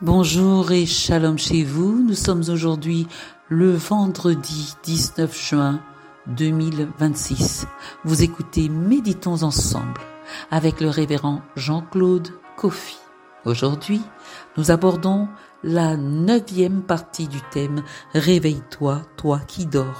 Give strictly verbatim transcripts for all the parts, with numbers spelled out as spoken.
Bonjour et shalom chez vous. Nous sommes aujourd'hui le vendredi dix-neuf juin deux mille vingt-six. Vous écoutez Méditons ensemble avec le révérend Jean-Claude Kofi. Aujourd'hui, nous abordons la neuvième partie du thème « Réveille-toi, toi qui dors ».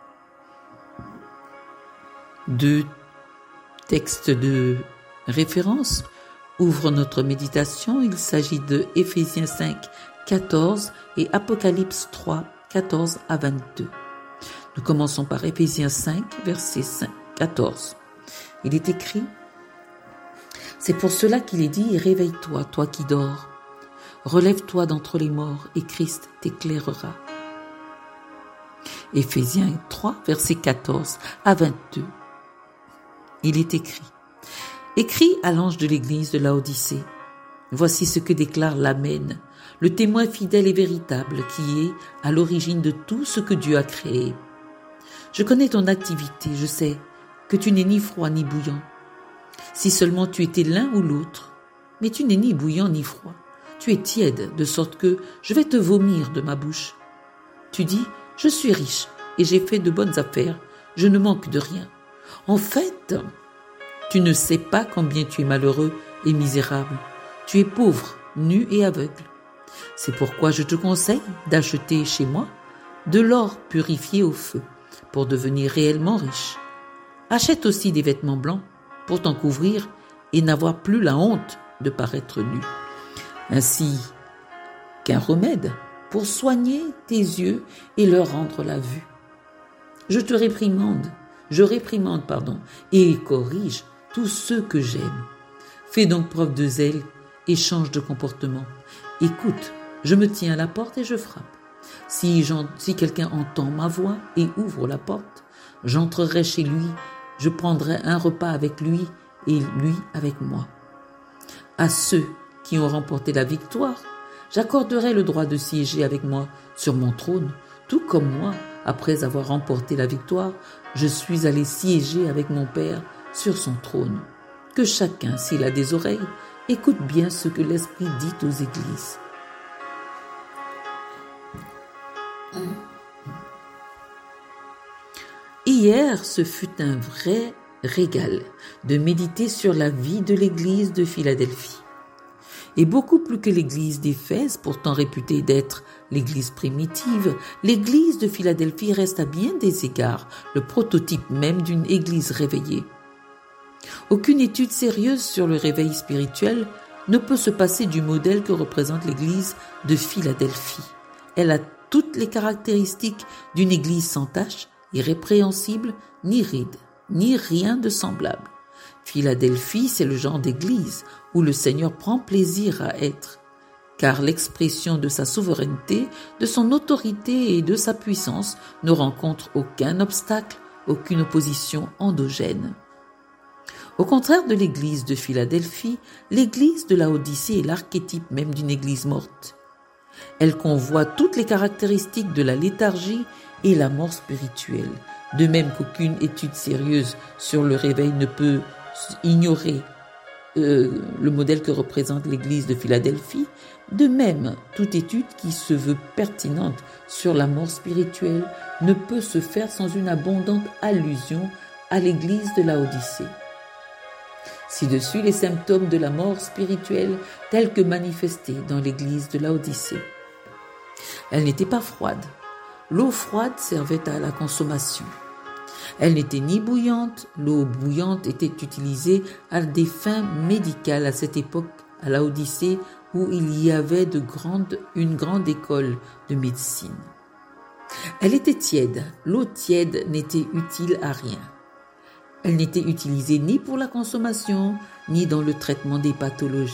Deux textes de référence ouvrent notre méditation. Il s'agit de Éphésiens cinq, quatorze et Apocalypse trois, quatorze à vingt-deux. Nous commençons par Éphésiens cinq, verset cinq, quatorze. Il est écrit: C'est pour cela qu'il est dit, réveille-toi, toi qui dors. Relève-toi d'entre les morts et Christ t'éclairera. Éphésiens trois, verset quatorze à vingt-deux. Il est écrit: Écrit à l'ange de l'église de Laodicée, voici ce que déclare l'Amen, le témoin fidèle et véritable qui est à l'origine de tout ce que Dieu a créé. Je connais ton activité, je sais que tu n'es ni froid ni bouillant. Si seulement tu étais l'un ou l'autre, mais tu n'es ni bouillant ni froid. Tu es tiède, de sorte que je vais te vomir de ma bouche. Tu dis, je suis riche et j'ai fait de bonnes affaires, je ne manque de rien. En fait, tu ne sais pas combien tu es malheureux et misérable. Tu es pauvre, nu et aveugle. C'est pourquoi je te conseille d'acheter chez moi de l'or purifié au feu pour devenir réellement riche. Achète aussi des vêtements blancs pour t'en couvrir et n'avoir plus la honte de paraître nu. Ainsi qu'un remède pour soigner tes yeux et leur rendre la vue. Je te réprimande, je réprimande, pardon, et corrige tous ceux que j'aime. Fais donc preuve de zèle et change de comportement. Écoute, je me tiens à la porte et je frappe. Si, si quelqu'un entend ma voix et ouvre la porte, j'entrerai chez lui, je prendrai un repas avec lui et lui avec moi. À ceux qui ont remporté la victoire, j'accorderai le droit de siéger avec moi sur mon trône, tout comme moi, après avoir remporté la victoire, je suis allé siéger avec mon Père sur son trône. Que chacun, s'il a des oreilles, écoute bien ce que l'Esprit dit aux églises. Hier, ce fut un vrai régal de méditer sur la vie de l'église de Philadelphie. Et beaucoup plus que l'église d'Éphèse, pourtant réputée d'être l'église primitive, l'église de Philadelphie reste à bien des égards le prototype même d'une église réveillée. Aucune étude sérieuse sur le réveil spirituel ne peut se passer du modèle que représente l'église de Philadelphie. Elle a toutes les caractéristiques d'une église sans tache, irrépréhensible, ni ride, ni rien de semblable. Philadelphie, c'est le genre d'église où le Seigneur prend plaisir à être, car l'expression de sa souveraineté, de son autorité et de sa puissance ne rencontre aucun obstacle, aucune opposition endogène. Au contraire de l'église de Philadelphie, l'église de Laodicée est l'archétype même d'une église morte. Elle convoit toutes les caractéristiques de la léthargie et la mort spirituelle, de même qu'aucune étude sérieuse sur le réveil ne peut ignorer euh, le modèle que représente l'église de Philadelphie. De même, toute étude qui se veut pertinente sur la mort spirituelle ne peut se faire sans une abondante allusion à l'église de Laodicée. Ci-dessus, les symptômes de la mort spirituelle tels que manifestés dans l'église de Laodicée. Elle n'était pas froide. L'eau froide servait à la consommation. Elle n'était ni bouillante. L'eau bouillante était utilisée à des fins médicales à cette époque à Laodicée où il y avait de grandes, une grande école de médecine. Elle était tiède. L'eau tiède n'était utile à rien. Elle n'était utilisée ni pour la consommation, ni dans le traitement des pathologies.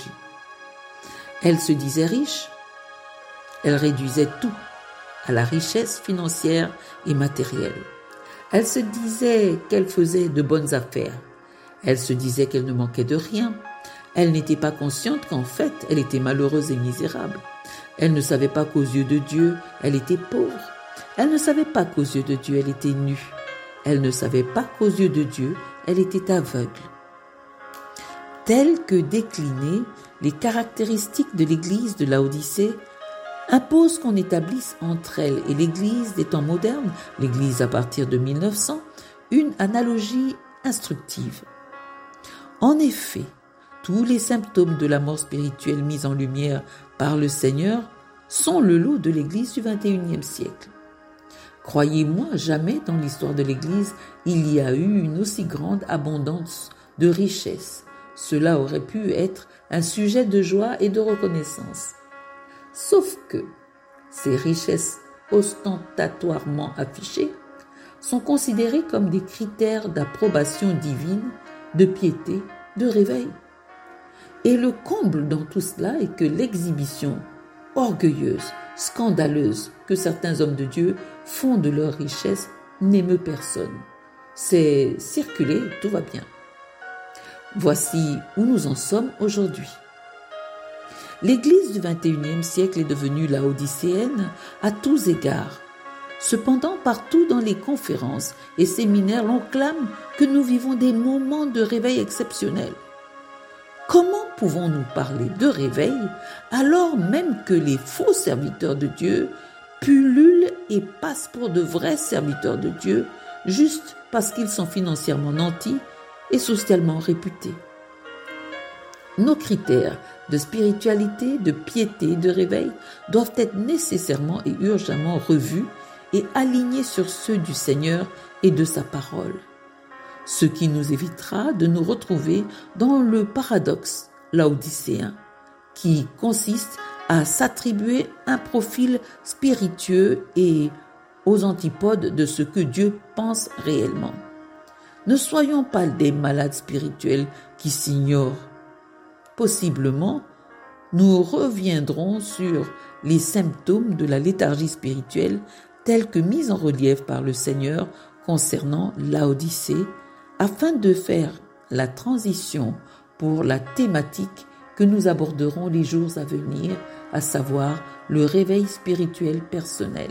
Elle se disait riche. Elle réduisait tout à la richesse financière et matérielle. Elle se disait qu'elle faisait de bonnes affaires. Elle se disait qu'elle ne manquait de rien. Elle n'était pas consciente qu'en fait, elle était malheureuse et misérable. Elle ne savait pas qu'aux yeux de Dieu, elle était pauvre. Elle ne savait pas qu'aux yeux de Dieu, elle était nue. Elle ne savait pas qu'aux yeux de Dieu, elle était aveugle. Telle que déclinée, les caractéristiques de l'église de Laodicée imposent qu'on établisse entre elle et l'église des temps modernes, l'église à partir de mille neuf cents, une analogie instructive. En effet, tous les symptômes de la mort spirituelle mis en lumière par le Seigneur sont le lot de l'église du vingt et unième siècle. Croyez-moi, jamais dans l'histoire de l'église, il y a eu une aussi grande abondance de richesses. Cela aurait pu être un sujet de joie et de reconnaissance. Sauf que ces richesses ostentatoirement affichées sont considérées comme des critères d'approbation divine, de piété, de réveil. Et le comble dans tout cela est que l'exhibition orgueilleuse, scandaleuse que certains hommes de Dieu font de leur richesse n'émeut personne. C'est circuler, tout va bien. Voici où nous en sommes aujourd'hui. L'Église du vingt et unième siècle est devenue laodicéenne à tous égards. Cependant, partout dans les conférences et séminaires, l'on clame que nous vivons des moments de réveil exceptionnels. Comment pouvons-nous parler de réveil alors même que les faux serviteurs de Dieu pullulent et passent pour de vrais serviteurs de Dieu juste parce qu'ils sont financièrement nantis et socialement réputés? Nos critères de spiritualité, de piété, de réveil doivent être nécessairement et urgemment revus et alignés sur ceux du Seigneur et de sa parole. Ce qui nous évitera de nous retrouver dans le paradoxe laodicéen, qui consiste à s'attribuer un profil spiritueux et aux antipodes de ce que Dieu pense réellement. Ne soyons pas des malades spirituels qui s'ignorent. Possiblement, nous reviendrons sur les symptômes de la léthargie spirituelle tels que mis en relief par le Seigneur concernant Laodicée, afin de faire la transition pour la thématique que nous aborderons les jours à venir, à savoir le réveil spirituel personnel.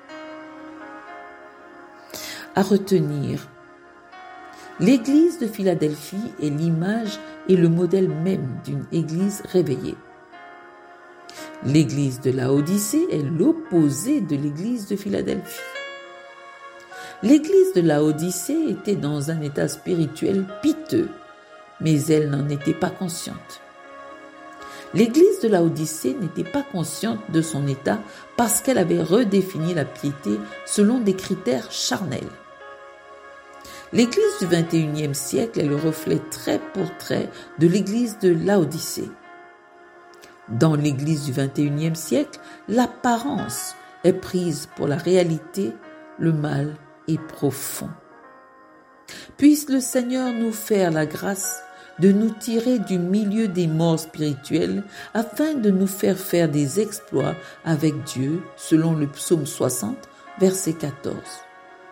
À retenir, l'Église de Philadelphie est l'image et le modèle même d'une Église réveillée. L'Église de Laodicée est l'opposé de l'Église de Philadelphie. L'Église de Laodicée était dans un état spirituel piteux, mais elle n'en était pas consciente. L'Église de Laodicée n'était pas consciente de son état parce qu'elle avait redéfini la piété selon des critères charnels. L'Église du vingt et unième siècle est le reflet trait pour trait de l'Église de Laodicée. Dans l'Église du vingt et unième siècle, l'apparence est prise pour la réalité, le mal est profond. Puisse le Seigneur nous faire la grâce de nous tirer du milieu des morts spirituels afin de nous faire faire des exploits avec Dieu, selon le psaume soixante, verset quatorze.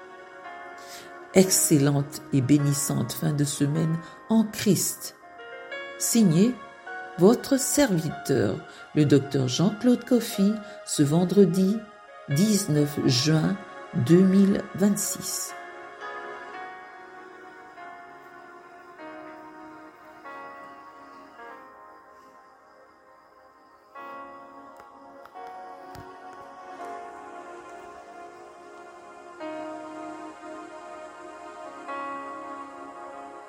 Excellente et bénissante fin de semaine en Christ. Signé votre serviteur, le docteur Jean-Claude Coffy, ce vendredi dix-neuf juin deux mille vingt-six.